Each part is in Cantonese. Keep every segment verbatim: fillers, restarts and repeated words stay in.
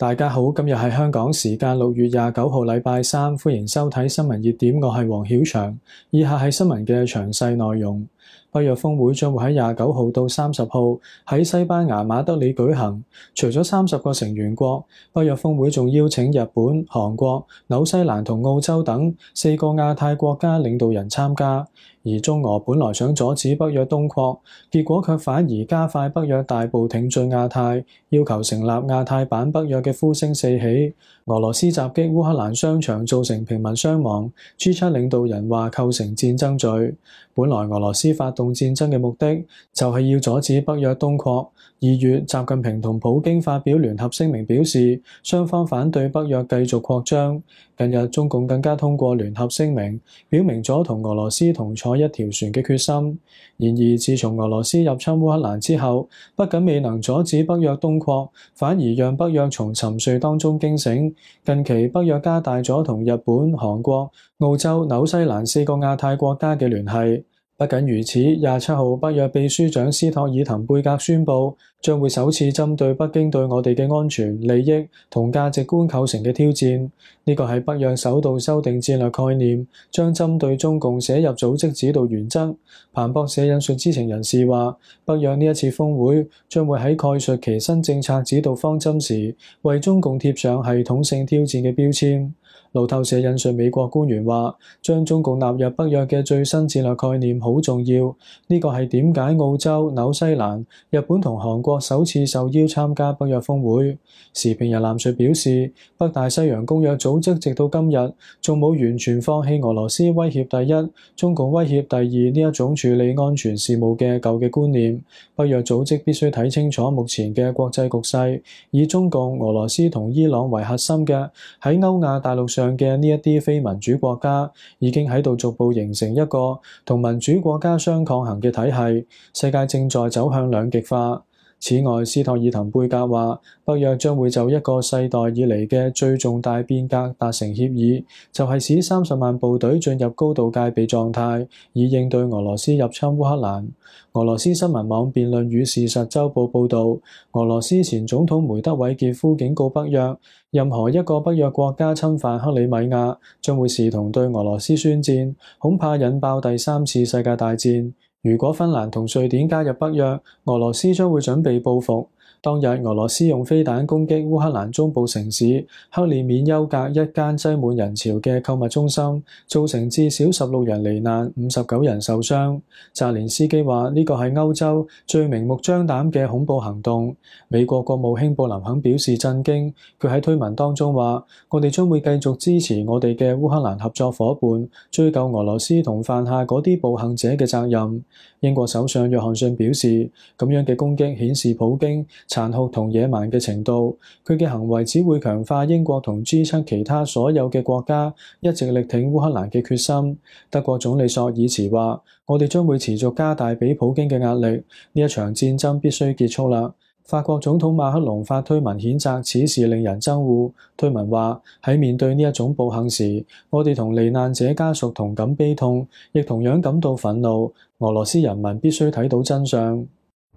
大家好，今日係香港時間六月廿九號禮拜三，歡迎收睇新聞熱點，我係黃曉翔。以下係新聞嘅詳細內容。北約峰會將會喺廿九號到三十號喺西班牙馬德里舉行。除咗三十個成員國，北約峰會仲邀請日本、韓國、紐西蘭同澳洲等四個亞太國家領導人參加。而中俄本來想阻止北約東擴，結果卻反而加快北約大步挺進亞太，要求成立亞太版北約嘅呼聲四起。俄羅斯襲擊烏克蘭商場造成平民傷亡， G 七 領導人話構成戰爭罪。本來俄羅斯發動戰爭嘅目的就係要阻止北約東擴。二月，習近平同普京發表聯合聲明，表示雙方反對北約繼續擴張。近日，中共更加通過聯合聲明，表明咗同俄羅斯同坐一條船嘅決心。然而，自從俄羅斯入侵烏克蘭之後，不僅未能阻止北約東擴，反而讓北約從沉睡當中驚醒。近期，北約加大咗同日本、韓國、澳洲、紐西蘭四個亞太國家嘅聯繫。不僅如此，廿七號北約秘書長斯托爾滕貝格宣布，將會首次針對北京對我哋嘅安全、利益同價值觀構成嘅挑戰。呢個係北約首度修訂戰略概念，將針對中共寫入組織指導原則。彭博社引述知情人士話，北約呢一次峰會將會喺概述其新政策指導方針時，為中共貼上系統性挑戰嘅標籤。路透社引述美國官員話，將中共納入北約嘅最新戰略概念好重要。呢個係點解澳洲、紐西蘭、日本同韓國首次受邀參加北約峰會。時評人藍述表示，北大西洋公約組織直到今日仲冇完全放棄俄羅斯威脅第一、中共威脅第二呢一種處理安全事務嘅舊嘅觀念。北約組織必須睇清楚目前嘅國際局勢，以中共、俄羅斯同伊朗為核心嘅喺歐亞大陸上嘅呢一啲非民主國家，已經喺度逐步形成一個同民主國家相抗衡嘅體系，世界正在走向兩極化。此外，斯托爾滕貝格話，北約將會就一個世代以嚟嘅最重大變革達成協議，就係使三十萬部隊進入高度戒備狀態，以應對俄羅斯入侵烏克蘭。俄羅斯新聞網辯論與事實週報報導，俄羅斯前總統梅德韋傑夫警告北約，任何一個北約國家侵犯克里米亞，將會視同對俄羅斯宣戰，恐怕引爆第三次世界大戰。如果芬蘭同瑞典加入北約，俄羅斯將會準備報復。當日俄羅斯用飛彈攻擊烏克蘭中部城市克里米丘格一間擠滿人潮嘅購物中心，造成至少十六人罹難，五十九人受傷。澤連斯基話呢個係歐洲最明目張膽嘅恐怖行動。美國國務卿布林肯表示震驚，佢喺推文當中話：我哋將會繼續支持我哋嘅烏克蘭合作伙伴，追究俄羅斯同犯下嗰啲暴行者嘅責任。英國首相約翰遜表示，咁樣嘅攻擊顯示普京殘酷同野蠻嘅程度，佢嘅行為只會強化英國同 G 七 其他所有嘅國家一直力挺烏克蘭嘅決心。德國總理索爾茨話：我哋將會持續加大俾普京嘅壓力，呢一場戰爭必須結束啦。法國總統馬克龍發推文譴責此事令人憎惡，推文話：喺面對呢一種暴行時，我哋同罹難者家屬同感悲痛，亦同樣感到憤怒。俄羅斯人民必須睇到真相。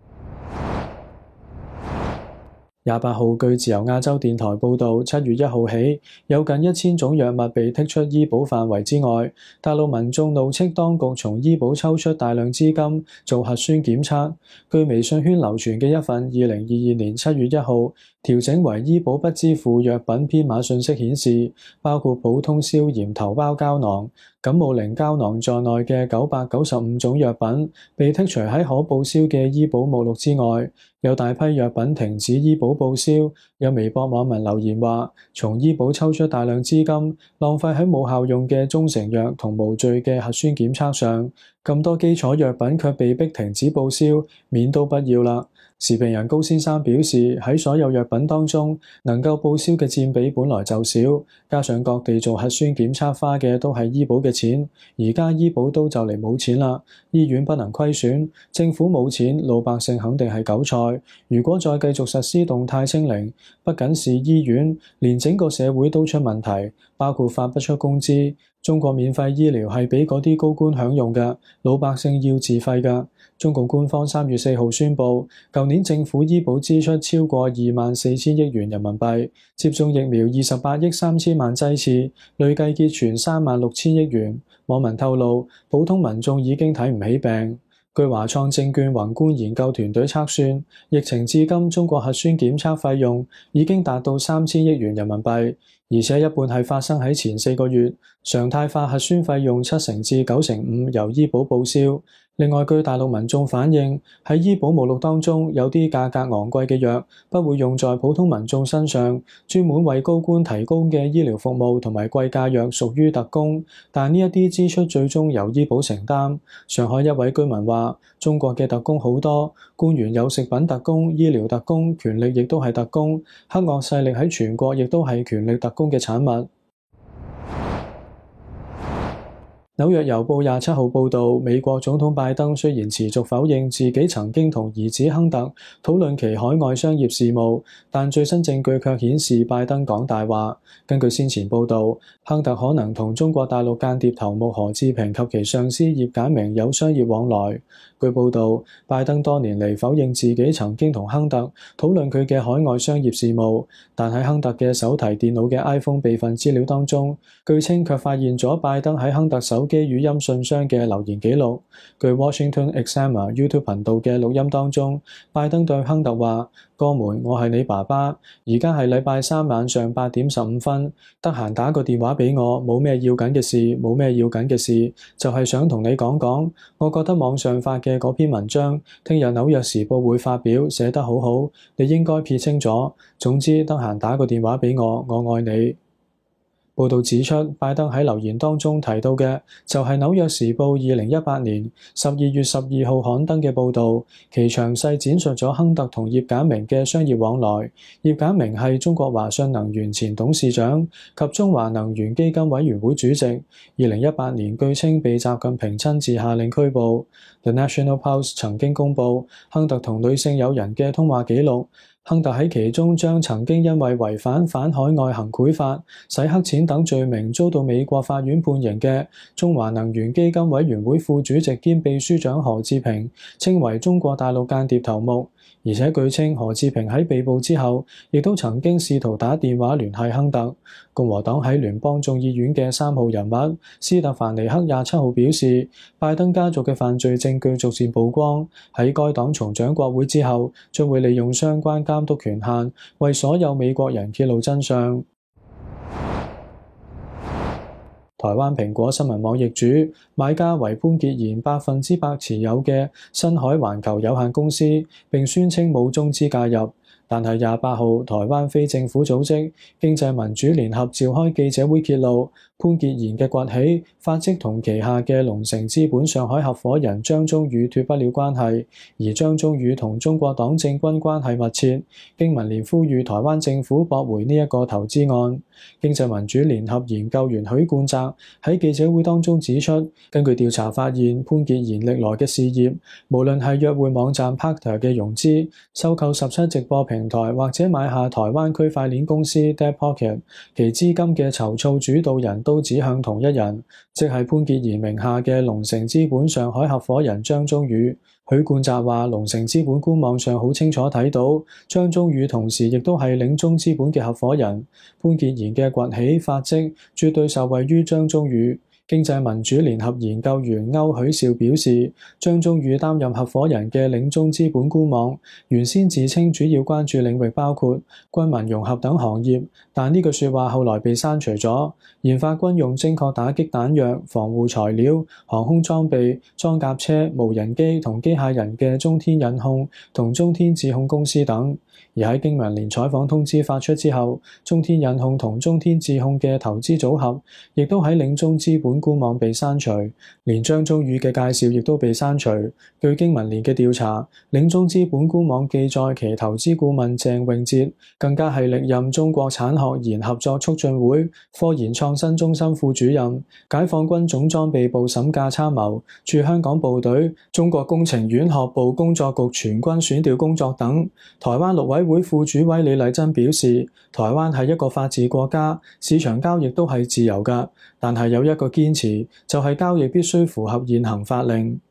廿八號，據自由亞洲電台報導，七月一號起，有近一千種藥物被剔出醫保範圍之外。大陸民眾怒斥當局從醫保抽出大量資金做核酸檢測。據微信圈流傳嘅一份二零二二年七月一號調整為醫保不支付藥品編碼信息顯示，包括普通消炎頭孢膠囊、感冒靈膠囊在內嘅九百九十五種藥品被剔除喺可報銷嘅醫保目錄之外。有大批藥品停止醫保報銷。有微博網民留言話：從醫保抽出大量資金，浪費喺冇效用嘅中成藥同無罪嘅核酸檢測上。咁多基礎藥品卻被逼停止報銷，免都不要啦。時評人高先生表示，喺所有藥品當中，能夠報銷嘅佔比本來就少，加上各地做核酸檢測花嘅都係醫保嘅錢，而家醫保都就嚟冇錢啦，醫院不能虧損，政府冇錢，老百姓肯定係韭菜。如果再繼續實施動態清零，不僅是醫院，連整個社會都出問題， 包括發不出工資。中國免費醫療係俾嗰啲高官享用嘅，老百姓要自費㗎。中共官方三月四號宣布，舊年政府醫保支出超過二萬四千億元人民幣，接種疫苗二十八億三千萬劑次，累計結存三萬六千億元。網民透露，普通民眾已經睇唔起病。據華創證券宏觀研究團隊測算，疫情至今中國核酸檢測費用已經達到三千億元人民幣，而且一半係發生喺前四個月。常態化核酸費用七成至九成五由醫保報銷。另外，據大陸民眾反映，喺醫保目錄當中有啲價格昂貴嘅藥不會用在普通民眾身上，專門為高官提供嘅醫療服務同埋貴價藥屬於特供，但呢一啲支出最終由醫保承擔。上海一位居民話：中國嘅特供好多，官員有食品特供、醫療特供，權力亦都係特供，黑惡勢力喺全國亦都係權力特供嘅產物。紐約郵報廿七號報導，美國總統拜登雖然持續否認自己曾經同兒子亨特討論其海外商業事務，但最新證據卻顯示拜登講大話。根據先前報導，亨特可能同中國大陸間諜頭目何志平及其上司葉簡明有商業往來。據報導，拜登多年嚟否認自己曾經同亨特討論佢嘅海外商業事務，但喺亨特嘅手提電腦嘅 iPhone 備份資料當中，據稱卻發現咗拜登喺亨特手機語音信箱嘅留言記錄。據 Washington Examiner YouTube 頻道嘅錄音當中，拜登對亨特話：哥們，我係你爸爸，而家係禮拜三晚上八點十五分，得閒打個電話俾我，冇咩要緊嘅事，冇咩要緊嘅事，就係想同你講講，我覺得網上發嘅嗰篇文章，聽日紐約時報會發表，寫得好好，你應該撇清楚。總之，得閒打個電話俾我，我愛你。報道指出，拜登喺留言當中提到嘅就係《紐約時報》二零一八年十二月十二號刊登嘅報導，其詳細展述咗亨特同葉簡明嘅商業往來。葉簡明係中國華信能源前董事長及中華能源基金委員會主席，二零一八年據稱被習近平親自下令拘捕。The National Post 曾經公佈亨特同女性友人嘅通話記錄。亨特喺其中將曾經因為違反反海外行賄法、洗黑錢等罪名遭到美國法院判刑嘅中華能源基金委員會副主席兼秘書長何志平稱為中國大陸間諜頭目，而且據稱何志平喺被捕之後，亦都曾經試圖打電話聯繫亨特。共和黨喺聯邦眾議院嘅三號人物斯特凡尼克廿七號表示，拜登家族嘅犯罪證據逐漸曝光，喺該黨重掌國會之後，將會利用相關監督權限，為所有美國人揭露真相。台灣蘋果新聞網易主，買家為潘傑賢百分之百持有嘅新海環球有限公司，並宣稱冇中資介入。但係廿八號，台灣非政府組織經濟民主聯合召開記者會揭露，潘傑賢嘅崛起發跡同旗下嘅龍城資本上海合夥人張忠宇脫不了關係，而張忠宇同中國黨政軍關係密切。經民聯呼籲台灣政府駁回呢一個投資案。經濟民主聯合研究員許冠澤喺記者會當中指出，根據調查發現，潘傑賢歷來嘅事業，無論係約會網站 Partner 嘅融資、收購十七直播平台或者買下台灣區塊鏈公司 DeadPocket， 其資金嘅籌措主導人都指向同一人，即係潘傑賢名下嘅龍城資本上海合夥人張忠宇。許冠澤話，龍城資本官網上好清楚睇到，張忠宇同時亦都係領中資本嘅合夥人。潘傑賢嘅崛起發跡，絕對受惠於張忠宇。經濟民主聯合研究員歐許兆表示，張忠宇擔任合夥人嘅領中資本官網，原先自稱主要關注領域包括軍民融合等行業，但呢句説話後來被刪除咗。研發軍用精確打擊彈藥、防護材料、航空裝備、裝甲車、無人機同機械人嘅中天引控同中天智控公司等。而喺經民聯採訪通知發出之後，中天引控同中天智控嘅投資組合亦都喺領中資本官網被刪除，連張忠宇嘅介紹亦都被刪除。據經民聯嘅調查，領中資本官網記載其投資顧問鄭永哲更加係歷任中國產學研合作促進會科研創新中心副主任、解放軍總裝備部審價參謀、駐香港部隊、中國工程院學部工作局全軍選調工作等。台灣陸委會副主委李麗珍表示，台灣係一個法治國家，市場交易都係自由㗎，但係有一個堅持，就係交易必須符合現行法令。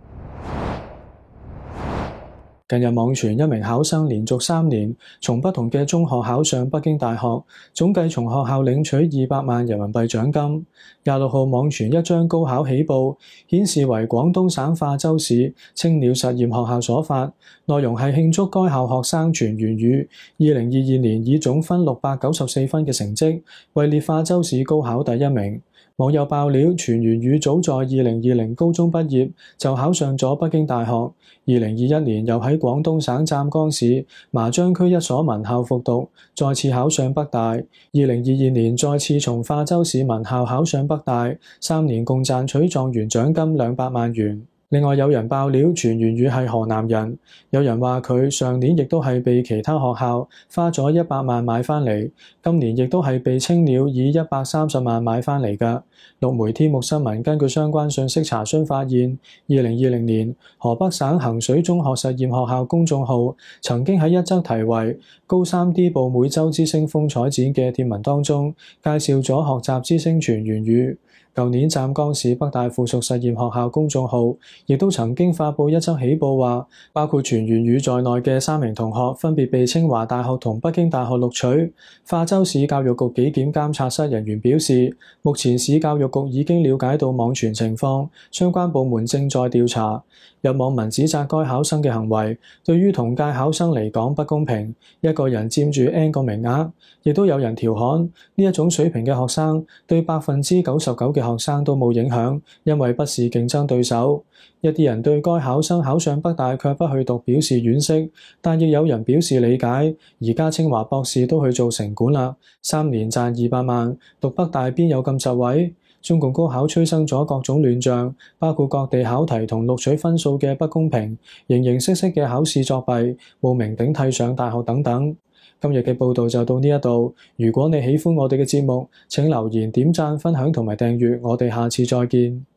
近日網傳一名考生連續三年從不同嘅中學考上北京大學，總計從學校領取二百萬人民幣獎金。廿六號網傳一張高考起報，顯示為廣東省化州市青鳥實驗學校所發，內容係慶祝該校學生全員宇二零二二年以總分六百九十四分嘅成績，位列化州市高考第一名。網友爆料，全員宇早在二零二零高中畢業就考上咗北京大學，二零二一年又喺廣東省湛江市麻章區一所文校復讀，再次考上北大，二零二二年再次從化州市文校考上北大，三年共賺取狀元獎金兩百萬元。另外有人爆料，全員宇係河南人，有人話佢上年亦都係被其他學校花咗一百萬買翻嚟，今年亦都係被青鳥以一百三十萬買翻嚟㗎。陸媒天目新聞根據相關信息查詢發現，二零二零年河北省衡水中學實驗學校公眾號曾經喺一則題為高三 D 部每週之星風采展嘅貼文當中，介紹咗學習之星全員宇。舊年湛江市北大附屬實驗學校公眾號亦都曾經發布一則喜報，話包括全員宇在內嘅三名同學分別被清華大學同北京大學錄取。化州市教育局紀檢監察室人員表示，目前市教育局已經了解到網傳情況，相關部門正在調查。有網民指責該考生嘅行為對於同屆考生嚟講不公平，一個人佔住 N 個名額，亦都有人調侃呢一種水平嘅學生對百分之九十九嘅學生都冇影響，因為不是競爭對手。一啲人對該考生考上北大卻不去讀表示惋惜，但亦有人表示理解。而家清華博士都去做城管啦，三年賺二百萬，讀北大邊有咁實惠？中共高考催生咗各種亂象，包括各地考題同錄取分數嘅不公平、形形色色嘅考試作弊、冒名頂替上大學等等。今日嘅報道就到呢一度。如果你喜歡我哋嘅節目，請留言、點讚、分享同埋訂閱。我哋下次再見。